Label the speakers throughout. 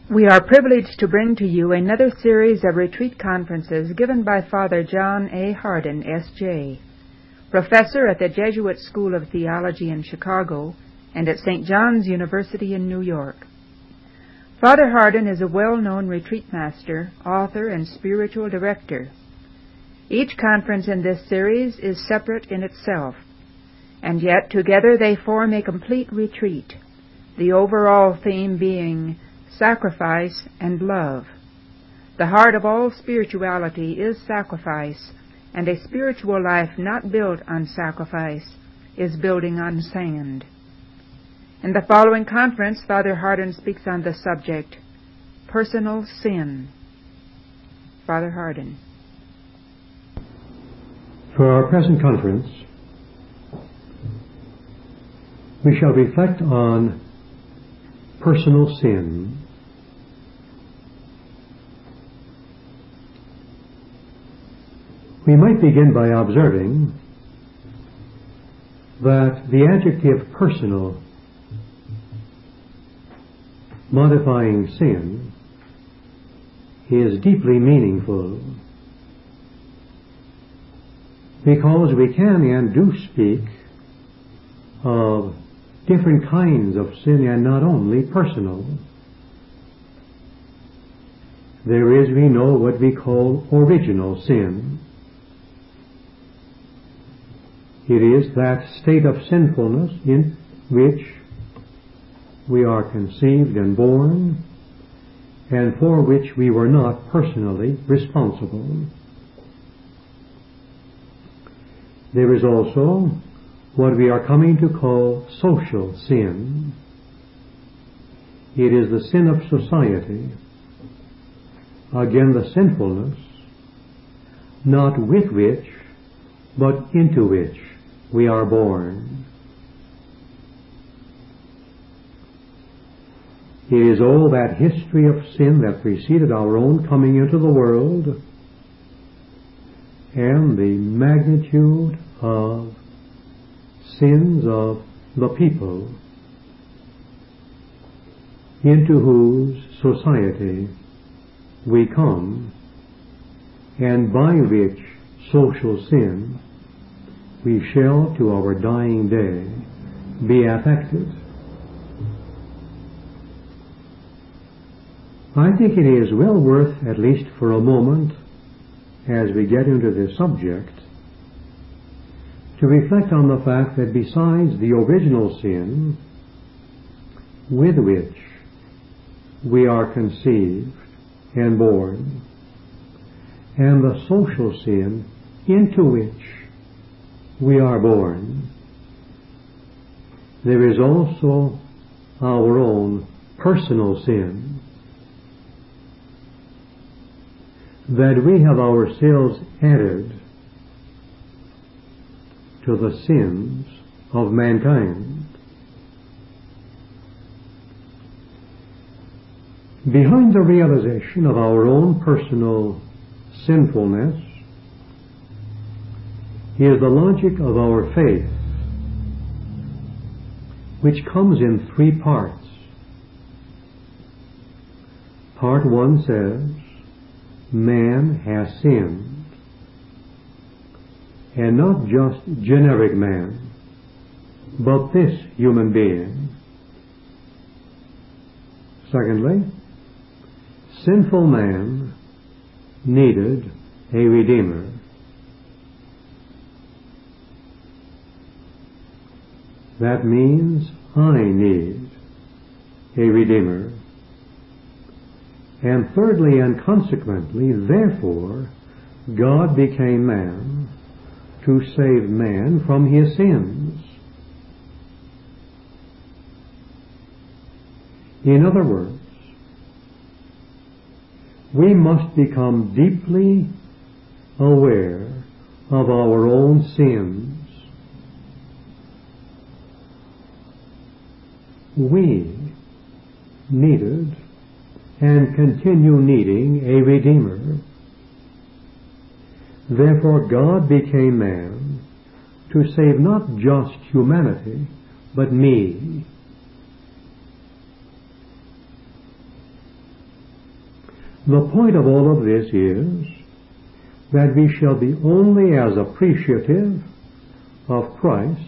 Speaker 1: We are privileged to bring to you another series of retreat conferences given by Father John A. Hardin, S.J., professor at the Jesuit School of Theology in Chicago and at St. John's University in New York. Father Hardin is a well-known retreat master, author, and spiritual director. Each conference in this series is separate in itself, and yet together they form a complete retreat, the overall theme being sacrifice and love. The heart of all spirituality is sacrifice, and a spiritual life not built on sacrifice is building on sand. In the following conference, Father Hardin speaks on the subject, personal sin. Father Hardin.
Speaker 2: For our present conference, we shall reflect on personal sin. We might begin by observing that the adjective personal, modifying sin, is deeply meaningful, because we can and do speak of different kinds of sin, and not only personal. There is, we know, what we call original sin. It is that state of sinfulness in which we are conceived and born, and for which we were not personally responsible. There is also what we are coming to call social sin. It is the sin of society. Again, the sinfulness, not with which, but into which we are born. It is all that history of sin that preceded our own coming into the world, and the magnitude of sins of the people into whose society we come, and by which social sin we shall to our dying day be affected. I think it is well worth, at least for a moment, as we get into this subject, to reflect on the fact that besides the original sin with which we are conceived and born, and the social sin into which we are born, there is also our own personal sin, that we have ourselves added to the sins of mankind. Behind the realization of our own personal sinfulness is the logic of our faith, which comes in three parts. Part one says, man has sinned, and not just generic man, but this human being. Secondly, sinful man needed a Redeemer. That means I need a Redeemer. And thirdly, and consequently, therefore, God became man to save man from his sins. In other words, we must become deeply aware of our own sins. We needed and continue needing a Redeemer. Therefore God became man to save not just humanity, but me. The point of all of this is that we shall be only as appreciative of Christ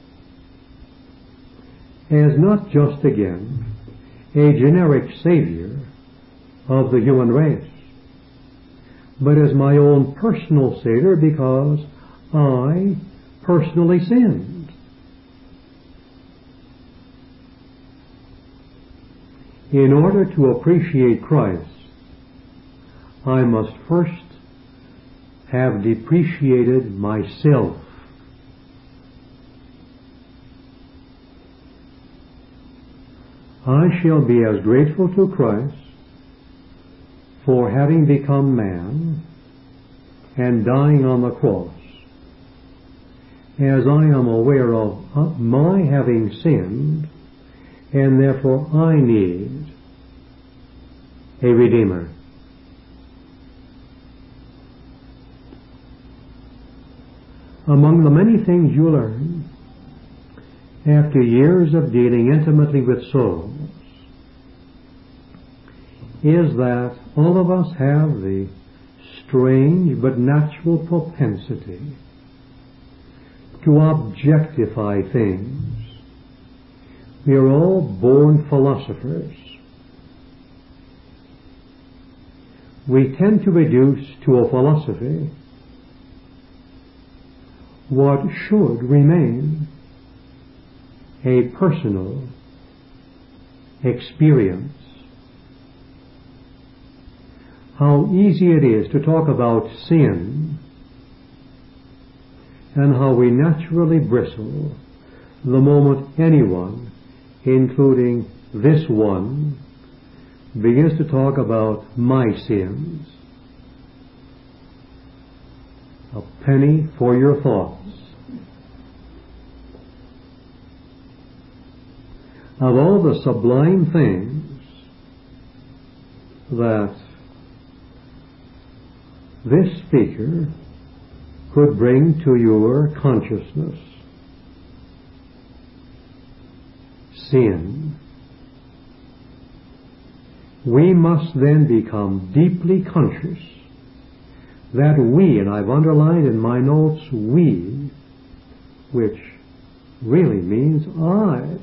Speaker 2: as not just again a generic Savior of the human race, but as my own personal Savior because I personally sinned. In order to appreciate Christ, I must first have depreciated myself. I shall be as grateful to Christ for having become man and dying on the cross as I am aware of my having sinned, and therefore I need a Redeemer. Among the many things you learn after years of dealing intimately with souls is that all of us have the strange but natural propensity to objectify things. We are all born philosophers. We tend to reduce to a philosophy what should remain a personal experience. How easy it is to talk about sin, and how we naturally bristle the moment anyone, including this one, begins to talk about my sins. A penny for your thoughts. Of all the sublime things that this speaker could bring to your consciousness, sin, we must then become deeply conscious that we, and I've underlined in my notes we, which really means I,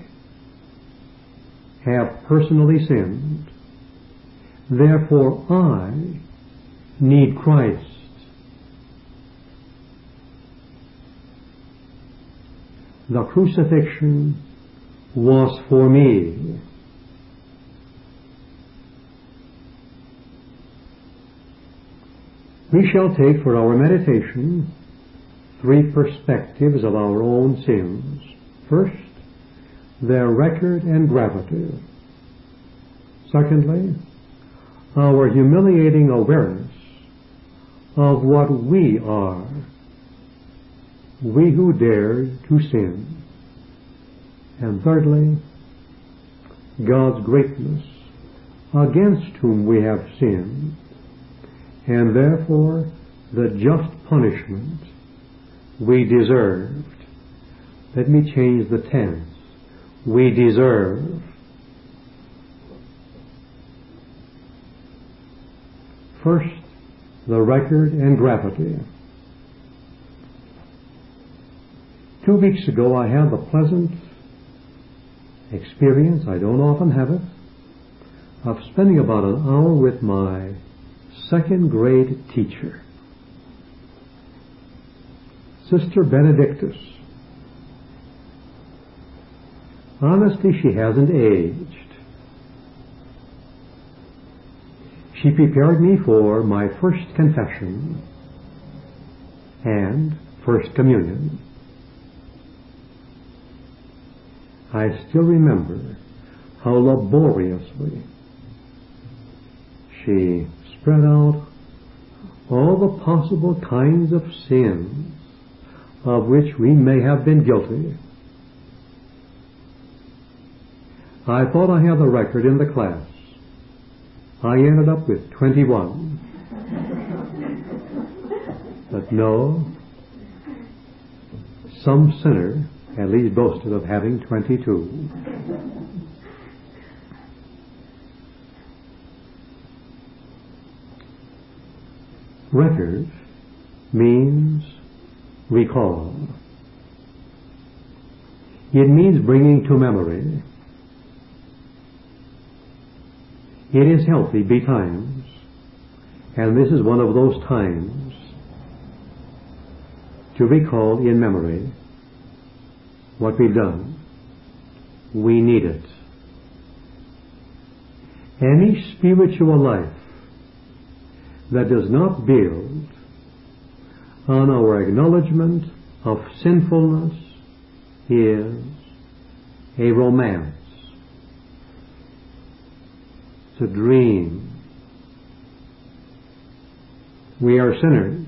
Speaker 2: have personally sinned. Therefore I need Christ. The crucifixion was for me. We shall take for our meditation three perspectives of our own sins. First, their record and gravity. Secondly, our humiliating awareness of what we are, we who dared to sin. And thirdly, God's greatness against whom we have sinned, and therefore the just punishment we deserved. Let me change the tense. We deserve. First, the record and gravity. 2 weeks ago I had the pleasant experience, I don't often have it, of spending about an hour with my second grade teacher, Sister Benedictus. Honestly, she hasn't aged. She prepared me for my first confession and first communion. I still remember how laboriously she spread out all the possible kinds of sins of which we may have been guilty. I thought I had the record in the class. I ended up with 21. But no, some sinner at least boasted of having 22. Record means recall. It means bringing to memory. It is healthy betimes, and this is one of those times to recall in memory what we've done. We need it. Any spiritual life that does not build on our acknowledgement of sinfulness is a romance. It's a dream. We are sinners.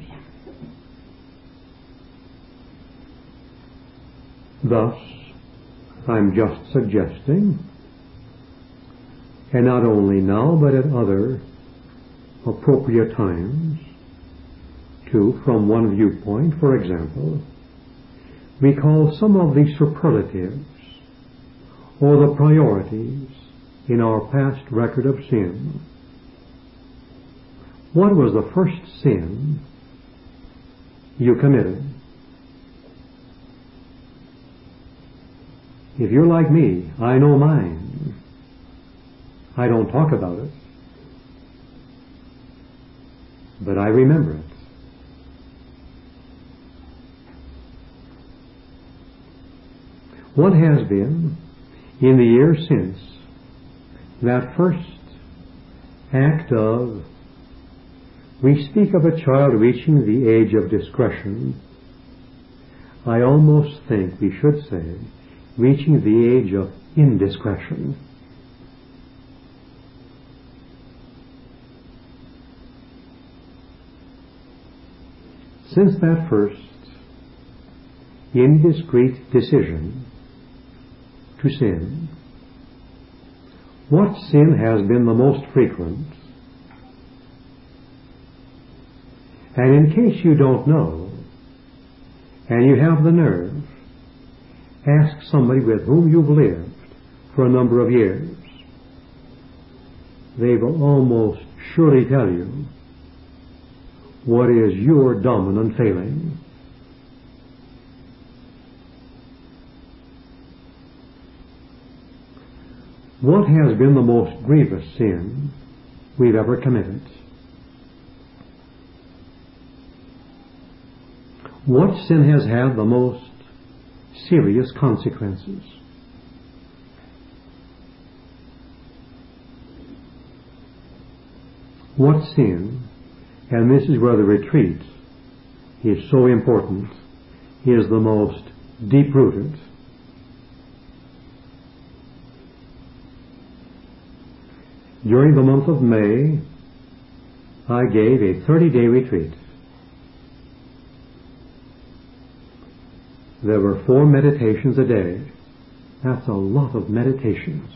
Speaker 2: Thus, I'm just suggesting, and not only now but at other appropriate times, to, from one viewpoint, for example, recall some of the superlatives or the priorities in our past record of sin. What was the first sin you committed? If you're like me, I know mine. I don't talk about it, but I remember it. What has been, in the years since, that first act of, we speak of a child reaching the age of discretion. I almost think we should say, reaching the age of indiscretion. Since that first indiscreet decision to sin, what sin has been the most frequent? And in case you don't know, and you have the nerve, ask somebody with whom you've lived for a number of years. They will almost surely tell you what is your dominant failing. What has been the most grievous sin we've ever committed? What sin has had the most serious consequences? What sin, and this is where the retreat is so important, is the most deep-rooted? During the month of May, I gave a 30-day retreat. There were 4 meditations a day. That's a lot of meditations.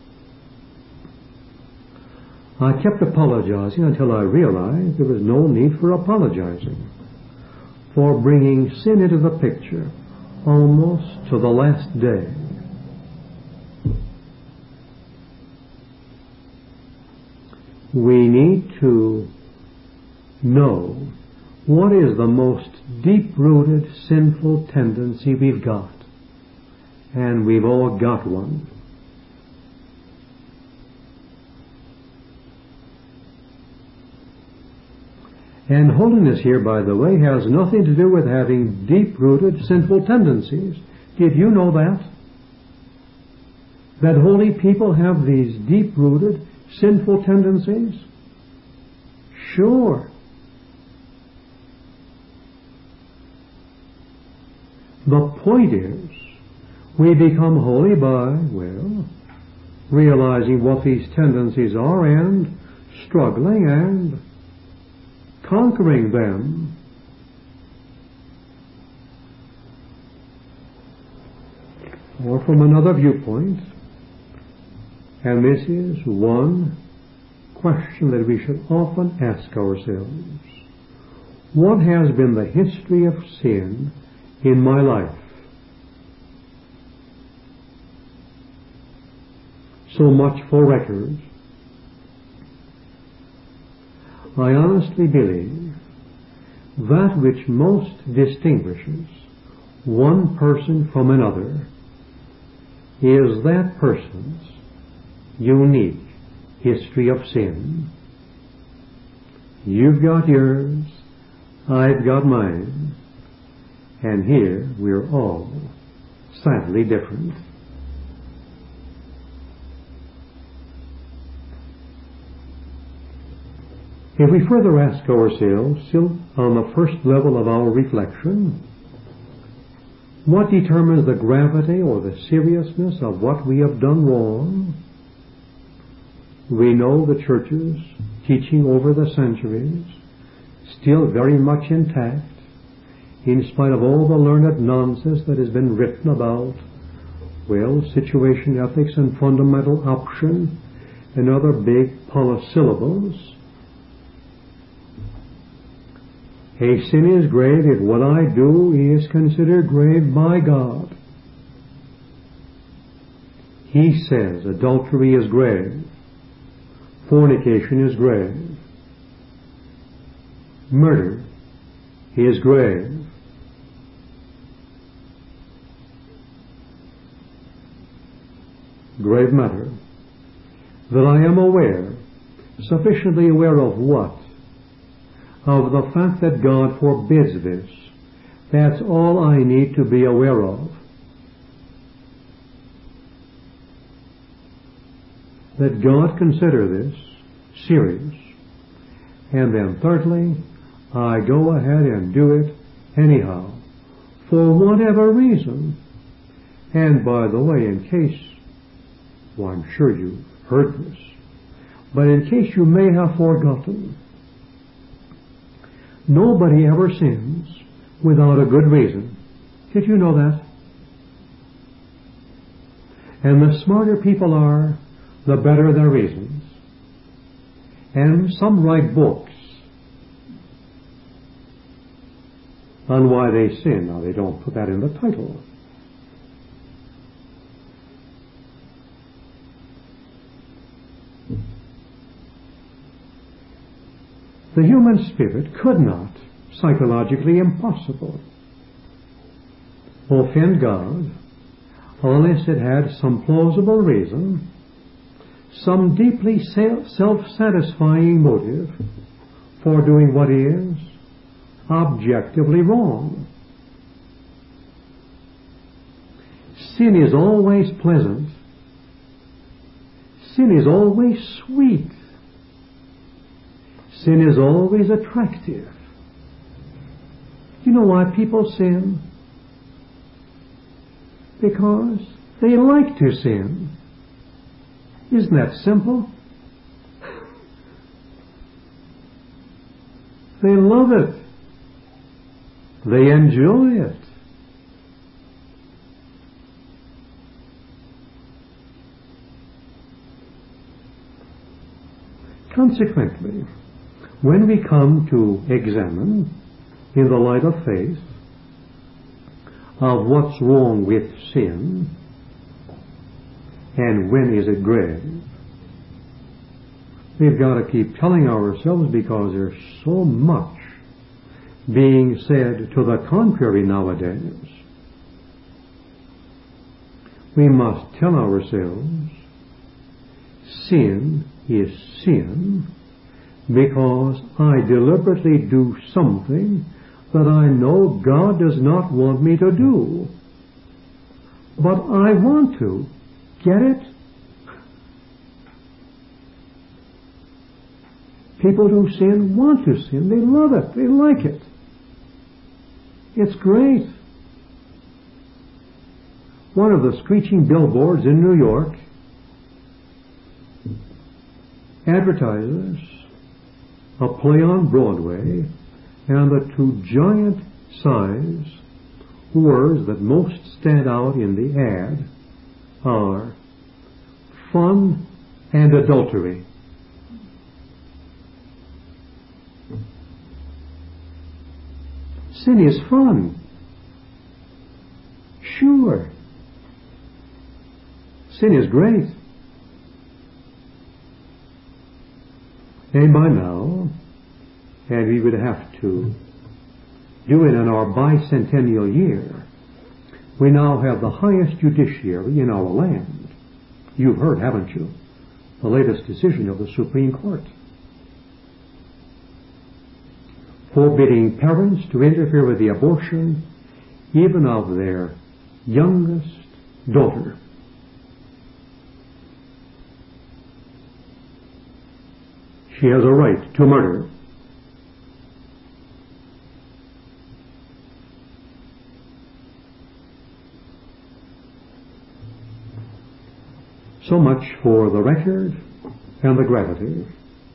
Speaker 2: I kept apologizing until I realized there was no need for apologizing for bringing sin into the picture almost to the last day. We need to know what is the most deep-rooted sinful tendency we've got. And we've all got one. And holiness here, by the way, has nothing to do with having deep-rooted sinful tendencies. Did you know that? That holy people have these deep-rooted sinful tendencies? Sure. The point is, we become holy by, well, realizing what these tendencies are and struggling and conquering them. Or from another viewpoint, and this is one question that we should often ask ourselves: what has been the history of sin in my life? So much for records. I honestly believe that which most distinguishes one person from another is that person's unique history of sin. You've got yours, I've got mine, and here we're all sadly different. If we further ask ourselves, still on the first level of our reflection, what determines the gravity or the seriousness of what we have done wrong? We know the church's teaching over the centuries, still very much intact, in spite of all the learned nonsense that has been written about, situation ethics and fundamental option and other big polysyllables. A sin is grave if what I do is considered grave by God. He says adultery is grave, fornication is grave, murder is grave. Grave matter. That I am aware, sufficiently aware of what? Of the fact that God forbids this. That's all I need to be aware of. That God consider this serious. And then thirdly, I go ahead and do it anyhow, for whatever reason. And by the way, in case, I'm sure you've heard this, but in case you may have forgotten, nobody ever sins without a good reason. Did you know that? And the smarter people are, the better their reasons. And some write books on why they sin. Now, they don't put that in the title. The human spirit could not, psychologically impossible, offend God unless it had some plausible reason, some deeply self-satisfying motive for doing what is objectively wrong. Sin is always pleasant. Sin is always sweet. Sin is always attractive. You know why people sin? Because they like to sin. Isn't that simple? They love it. They enjoy it. Consequently, when we come to examine, in the light of faith, of what's wrong with sin, and when is it grave, we've got to keep telling ourselves, because there's so much being said to the contrary nowadays. We must tell ourselves, sin is sin, because I deliberately do something that I know God does not want me to do. But I want to. Get it? People who sin want to sin. They love it. They like it. It's great. One of the screeching billboards in New York advertises a play on Broadway, and the two giant size words that most stand out in the ad are fun and adultery. Sin is fun. Sure. Sin is great. And by now, and we would have to doing in our bicentennial year, we now have the highest judiciary in our land. You've heard, haven't you, the latest decision of the Supreme Court, forbidding parents to interfere with the abortion even of their youngest daughter. She has a right to murder. So much for the record and the gravity.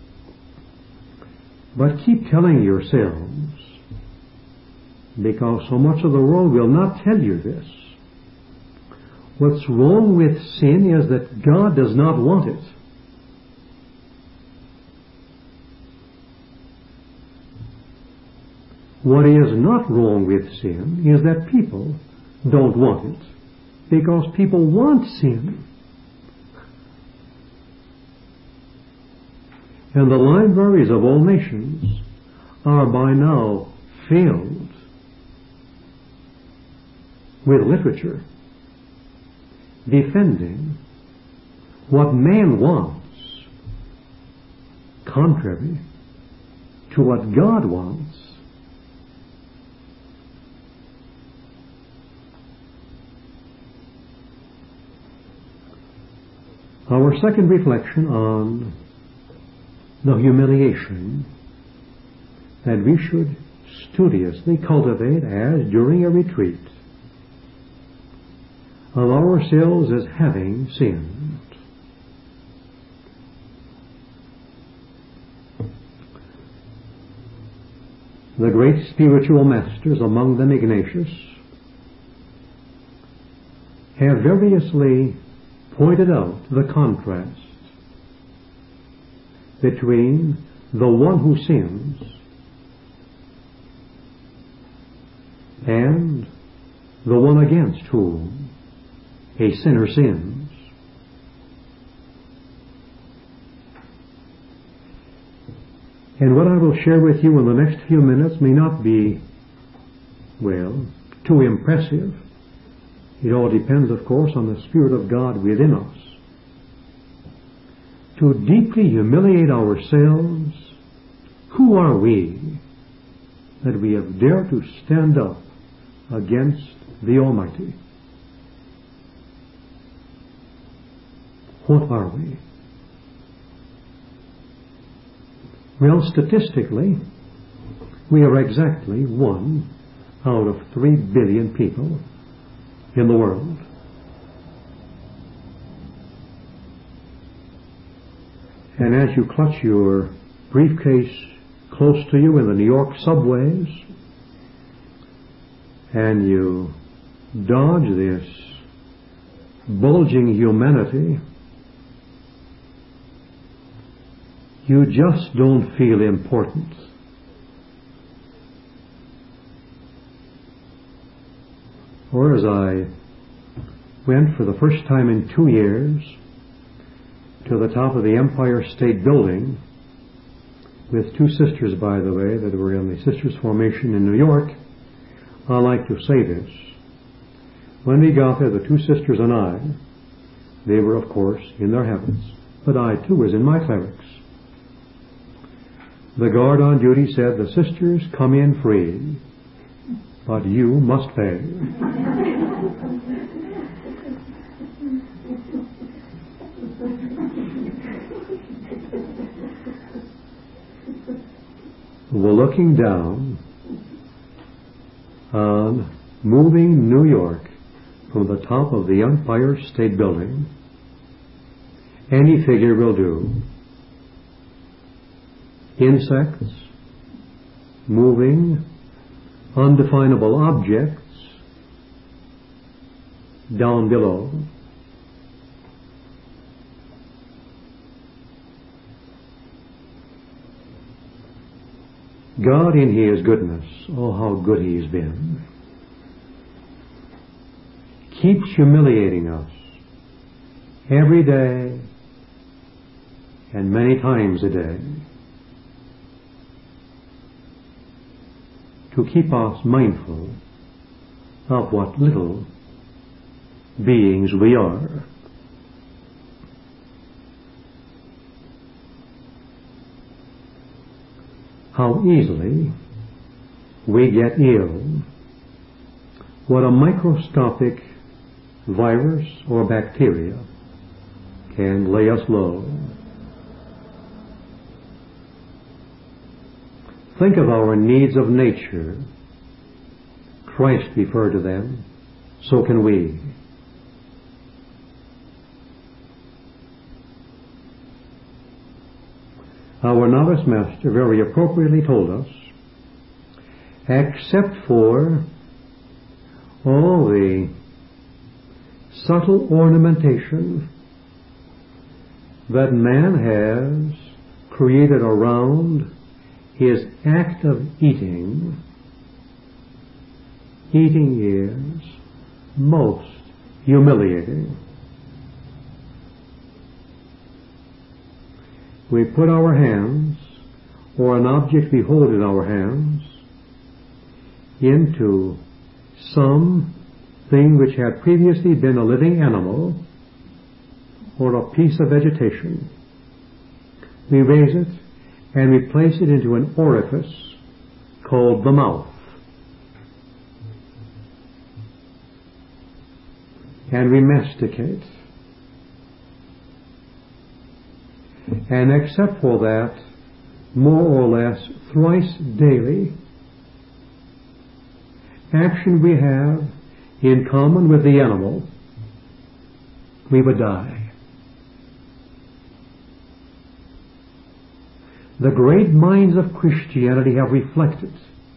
Speaker 2: But keep telling yourselves, because so much of the world will not tell you this. What's wrong with sin is that God does not want it. What is not wrong with sin is that people don't want it, because people want sin. And the libraries of all nations are by now filled with literature defending what man wants, contrary to what God wants. Our second reflection on the humiliation that we should studiously cultivate as during a retreat of ourselves as having sinned. The great spiritual masters, among them Ignatius, have variously pointed out the contrast between the one who sins and the one against whom a sinner sins. And what I will share with you in the next few minutes may not be, well, too impressive. It all depends, of course, on the Spirit of God within us. To deeply humiliate ourselves, who are we that we have dared to stand up against the Almighty? What are we? Well, statistically, we are exactly 1 out of 3 billion people in the world. And as you clutch your briefcase close to you in the New York subways, and you dodge this bulging humanity, you just don't feel important. Or as I went for the first time in 2 years to the top of the Empire State Building with 2 sisters, by the way, that were in the Sisters Formation in New York, I like to say this. When we got there, the 2 sisters and I, they were, of course, in their heavens, but I, too, was in my clerics. The guard on duty said, "The sisters come in free, but you must pay." We're looking down on moving New York from the top of the Empire State Building. Any figure will do. Insects, moving, undefinable objects down below. God in His goodness, oh how good He's been, keeps humiliating us every day and many times a day to keep us mindful of what little beings we are. How easily we get ill. What a microscopic virus or bacteria can lay us low. Think of our needs of nature. Christ referred to them. So can we. Our novice master very appropriately told us, except for all the subtle ornamentation that man has created around his act of eating, eating is most humiliating. We put our hands, or an object we hold in our hands, into some thing which had previously been a living animal or a piece of vegetation. We raise it and we place it into an orifice called the mouth. And we masticate. And except for that, more or less thrice daily, action we have in common with the animal, we would die. The great minds of Christianity have reflected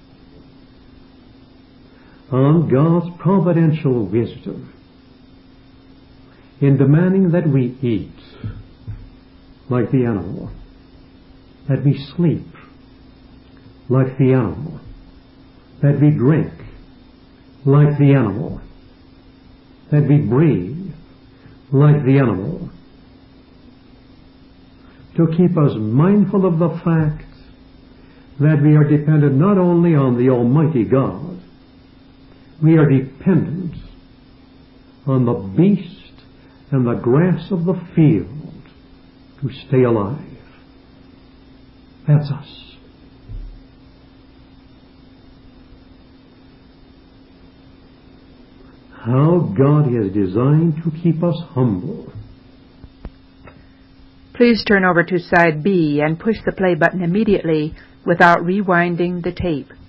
Speaker 2: on God's providential wisdom in demanding that we eat like the animal, that we sleep like the animal, that we drink like the animal, that we breathe like the animal, to keep us mindful of the fact that we are dependent not only on the Almighty God, we are dependent on the beast and the grass of the field to stay alive. That's us. How God has designed to keep us humble.
Speaker 1: Please turn over to side B and push the play button immediately without rewinding the tape.